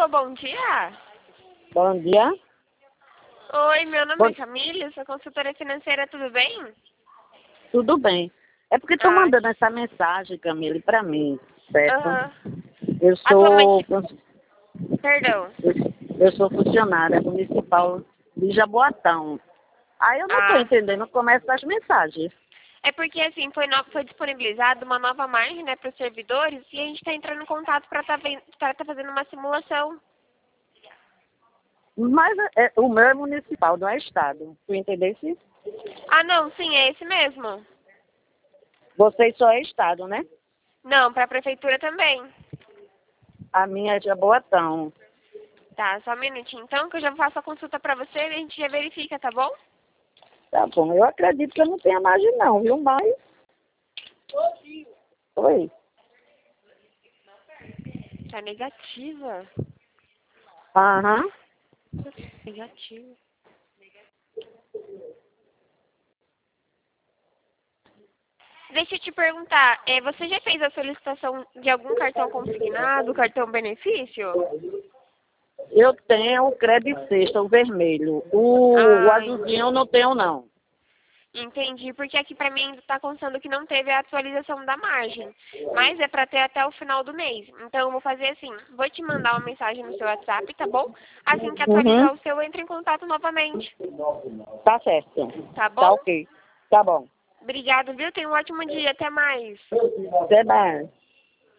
Alô, bom dia. Bom dia. Oi, meu nome é Camila, sou consultora financeira, tudo bem? Tudo bem. É porque estou mandando essa mensagem, Camila, para mim, certo? Eu sou, Atualmente, perdão. eu sou funcionária municipal de Jaboatão. Aí eu não estou entendendo como é essas mensagens. É porque, assim, foi disponibilizada uma nova margem, né, para os servidores e a gente está entrando em contato para tá fazendo uma simulação. Mas o meu é municipal, não é estado. Tu entendesse? Ah, não, sim, é esse mesmo. Vocês só é estado, né? Não, para a prefeitura também. A minha é Jaboatão. Tá, só um minutinho então, que eu já faço a consulta para você e a gente já verifica, tá bom? Tá bom, eu acredito que eu não tenha margem não, viu? Mas... Oi. Tá negativa. Aham. Negativa. Deixa eu te perguntar, você já fez a solicitação de algum cartão consignado, cartão benefício? Eu tenho o Credit Sexta, o vermelho. O azulzinho eu não tenho, não. Entendi, porque aqui pra mim está constando que não teve a atualização da margem, mas é para ter até o final do mês. Então eu vou fazer assim, vou te mandar uma mensagem no seu WhatsApp, tá bom? Assim que atualizar o seu, eu entro em contato novamente. Tá certo. Tá bom? Tá ok. Tá bom. Obrigada, viu? Tenha um ótimo dia, até mais. Até mais.